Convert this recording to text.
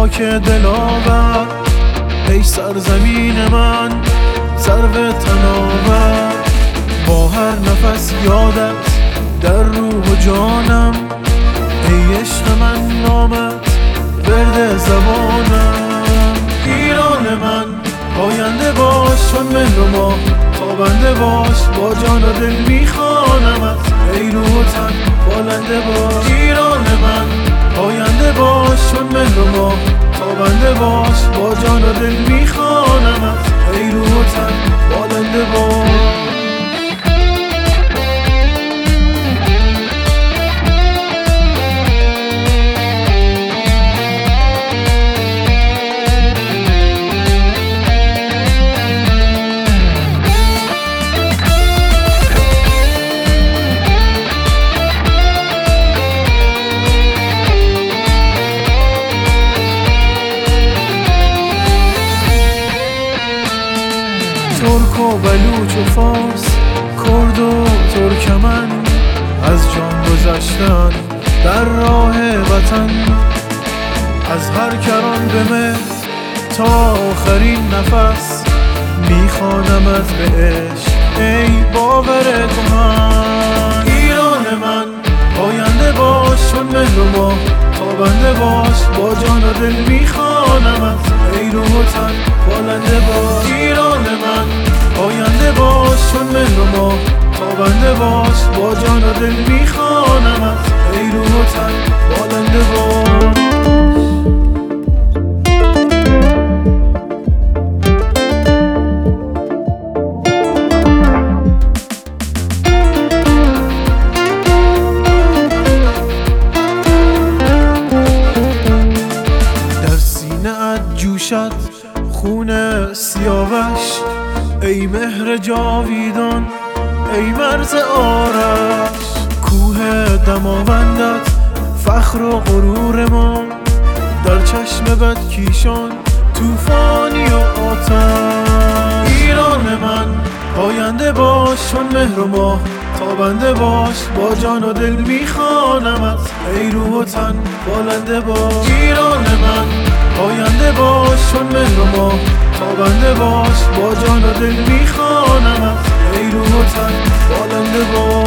خاک دلاور، ای سرزمین من سرو تناور. با هر نفس یادت در روح و جانم، ای عشق من نامت ورد زبانم. ایران من پاینده باش چون مهر و ماه، تابنده باش با جان و دل میخوانمت، ای روح و تن بالنده باش. ایران من پاینده باش چون مهر و ماه، تابنده باش با جان و دل میخوانمت، ای روح و تن بالنده باش. ترک و بلوچ و فارس، کرد و ترکمن، از جان گذشتن در راه وطن. از هر کران به مهر تا آخرین نفس، میخوانمت به عشق ای باور کهن. ایران من پاینده باش چون مهر و ماه، تابنده باش با جان و دل میخوانمت، ای روح و تن بالنده باش. ایران من پاینده باش چون مهر و ماه، تابنده باش با جان و دل میخوانمت، ای روح و تن بالنده باش. جوشد خون سیاوش، ای مهر جاویدان ای مرز آرش. کوه دماوندت فخر و غرور ما، در چشم بدکیشان توفانی و آتش. ایران من پاینده باش چون مهر و ماه، تابنده باش با جان و دل میخوانمت، ای روح و تن بالنده باش. ایران من پاینده باش چون مهر و ماه، تابنده باش با جان و دل میخوانمت، ای روح و تن بالنده باش.